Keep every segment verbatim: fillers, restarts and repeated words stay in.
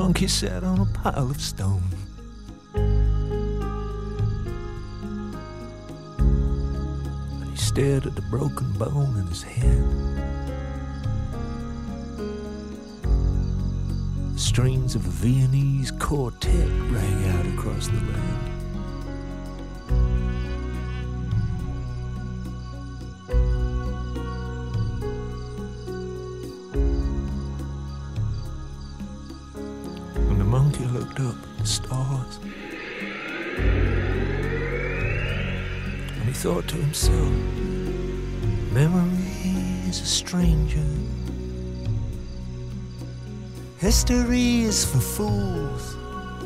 monkey sat on a pile of stone. And he stared at the broken bone in his hand. The strings of a Viennese quartet rang out across the land. He looked up at the stars, and he thought to himself, memory is a stranger, history is for fools.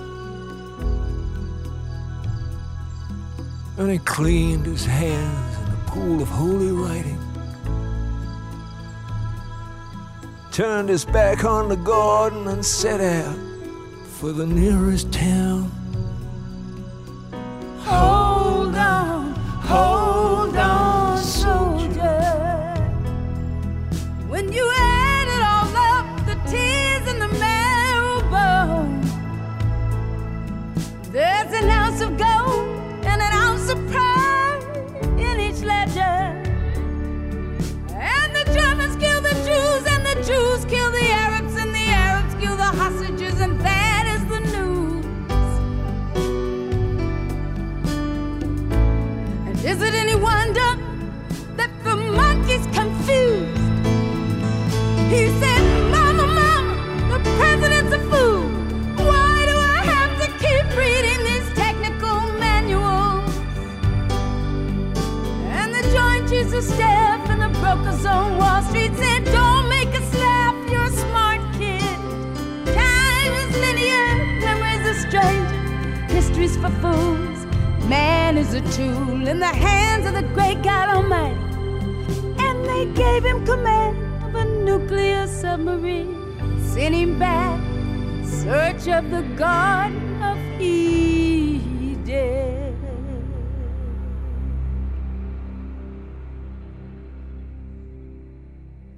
And he cleaned his hands in a pool of holy writing, turned his back on the garden and set out for the nearest town. Hold on, hold on, soldier. When you add it all up, the tears and the marrow bone, there's an ounce of gold and an ounce of pride in each ledger. And the Germans kill the Jews, and the Jews kill the Arabs, and the Arabs kill the hostages, and that is it any wonder that the monkey's confused? He said, Mama, Mama, the president's a fool. Why do I have to keep reading these technical manuals? And the Joint Chiefs of Staff and the brokers on Wall Street said, don't make us laugh, you're a smart kid. Time is linear, memory's a stranger, history's for fools. Man is a tool in the hands of the great God Almighty. And they gave him command of a nuclear submarine. Sent him back in search of the Garden of